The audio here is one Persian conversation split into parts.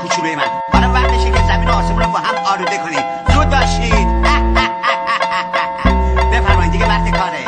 کوچولوی من. حالا وقتشه که زمین و آسمون رو با هم آلوده کنیم. زود باشید. بفرمایید دیگه وقت کاره.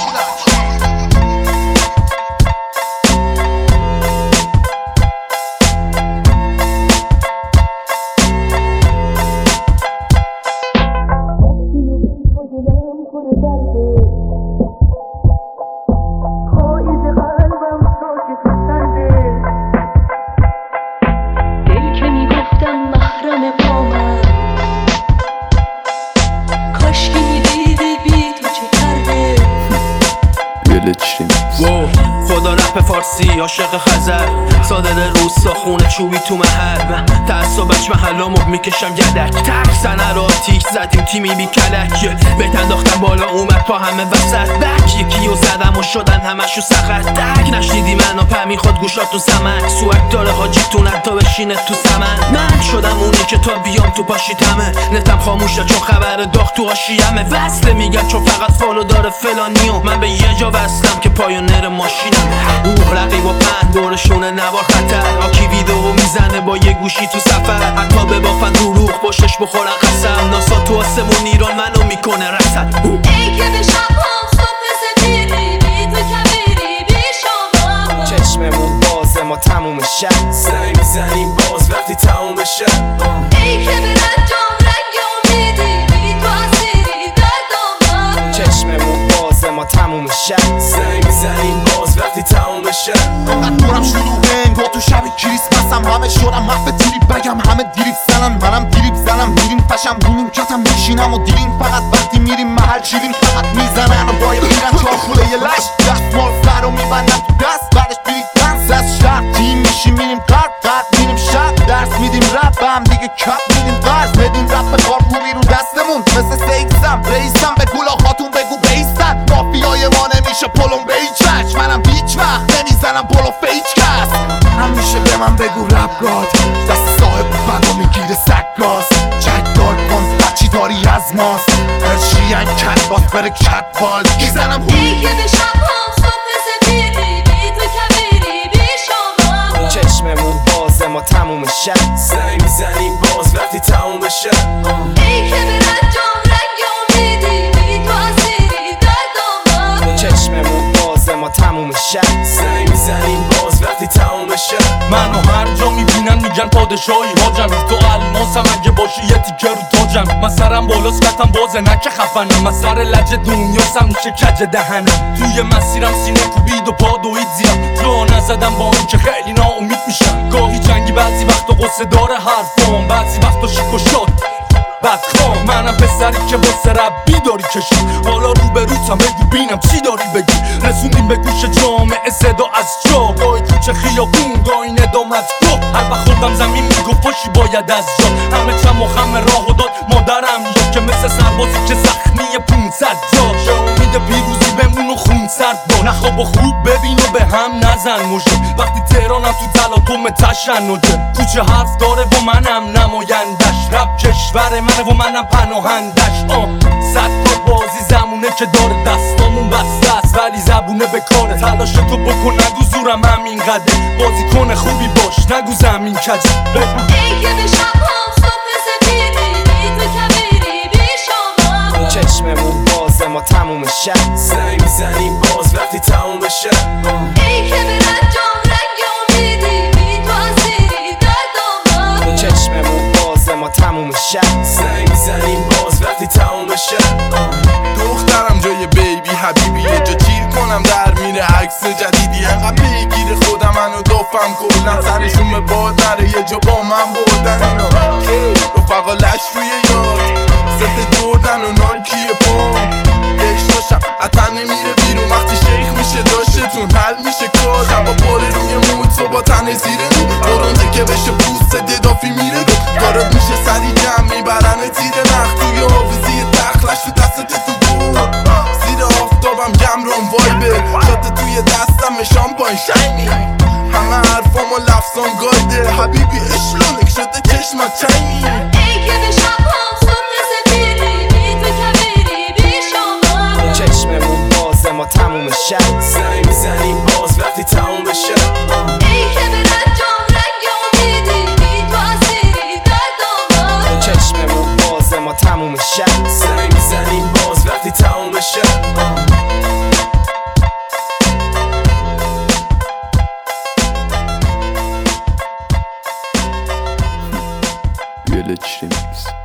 خدا رپ فارسی عاشق خزر صادر روستا خونه چوبی تو محل من تعصبش محلامو میکشم گدک تک سنه رو تیک زدیم تیمی بی کلک بهت انداختم بالا اومد پا همه وسط بک یکیو زدم و شدن همشو سخت دک نشنیدی منو پمی خود گوشاتون سمک سوک داره حاجیتون تا بشینه تو سمن من شدم اونی که تا بیام تو پاشیتمه نتم خاموشه چون خبر داغ تو حاشیه‌مه وصله میگن چون فقط فالو داره فلانیو من به یه جا وصلم که پایونر ماشینم رقیب و پهن دورشونه نوار خطر آکی ویدئو میزنه با یه گوشی تو سفر حتی به بافن دروغ پشتش بخورن قسم ناسا تو آسمون ایران منو میکنه رسد ای که به شبام صبح سفیدی بی تو کبیری بی شما چشممون بازه ما تموم شب زنگ میزنیم باز وقتی تموم شب ای که به رنجام رنگ امیدی بی تو اسیری در دامم چشممون بازه ما تموم شب زنگ میزنیم باز وقتی تموم شب من دورم شلوغه انگار تو شب کریسمسم همه شدم حرف دیریب بگم همه دیریب زنن منم دیریب زنم میریم فشم رونیم کتم میشینم و دیریم فقط وقتی میریم محل شیریم فقط میزنن و باید میرن چهار خوله یه لش دستمال سر رو میبندم تو دست بعدش برید دنس از شهر تیم میشیم میریم قرد میریم شب درس میدیم رپ هم دیگه کپ میدیم قرض بدیم رپ خارپوری رو دستمون مثل سیکسم رئیسم به گولا خاتون بگو بیستن مافیای ما نمیشه پلم به هیچ وجه منم هیچ وقت نمیزنم پلو فیچ کس همیشه به من بگو رپ گاد دست صاحب بگو میگیره سکاس چک دار کن هرچی داری از ماست هرچی کت باس بره کت بال میزنم ای که به شبام صبح سفیدی بی تو کبیری بی شما چشممون بازه ما تموم شب زنگ میزنیم باز وقتی تموم شب ای که به رنجام رنگ امیدی بی تو اسیری در دامم چشممون بازه ما تموم شب زنگ میزنیم باز وقتی تموم شب منو هر جا میبینن میگن پادشاهی حاجم تو الماسم اگه باشی یه تیکه رو تاجم من سرم بالاست کتم بازه نکه خفنم من سر لجه دنیاسم میشه کج دهنم توی مسیرم سینه کوبید و پا دوید زیرم جا نزدم با اون که خیلی ناامید میشم گاهی جنگی بعضی وقتا قصه داره حرفام بعضی وقتا شیک و شاد بدخوام منم پسری که واسه ربی داری کشید حالا روبروتم بگو بینم چی داری بگی رسوندیم به گوش جامعه صدا از جا گاهی کوچه خیابون گاهی ندامت گفت هر وقت خوردم زمین میگفت پاشی باید از جا همه چم و خم راهو داد مادرم یا که مثل سربازی که زخمی 500 جا به امید پیروزی بمون و خون سرد با نخواب و خوب ببین و به هم نزن مجه وقتی تهرانم تو تلاطم تشنجه کوچه حرف داره و منم نمایندش رب کشور منه و منم پناهندش صد تا بازی زمونه که داره دستامون بسته است ولی زبونه به کاره تلاش تو بکن نگو زورم همین قده بازی کن خوبی باش نگو زمین کجه ای که به شبام صبح سفیدی بی تو کبیری بی شما چشممون بازه ما تموم شب زنگ میزنیم باز وقتی تموم شب ای که به رنجام رنگ امیدی بی تو اسیری در دامم چشممون بازه ما تموم شب زنگ میزنیم باز وقتی تموم شب دخترم جای بیبی حبیبی یه جا تیر کنم در میره عکس جدیدی انقدر پیگیر خودم منو دافم کلن سرشون به باد نره یه جا با من بردن اینا رفقا لش روی یاد ست جردن و نایکی پام اشتاشم حتی نمیره بیرون وقتی شیخ میشه داشتتون حل میشه کار شبا پاره روی موت صبح تنه زیره رو برونزه که بشه پوست ددافی میره رو کارت میشه سری جمع میبرن تیر نخ توی حافظی تخلش تو دستت تو بود زیر آفتابم گمران وایبه شده توی دستم شامپاین شاینی همه حرفام و لفظان گایده حبیبی اشلونک شده چشمت چینی ای که به شبام صبح سفیدی بی تو کبیری بی شما چشممون بازه ما تموم شب زنگ میزنیم باز وقتی تموم شب ای که به رنجام رنگ امیدی بی تو Village Remix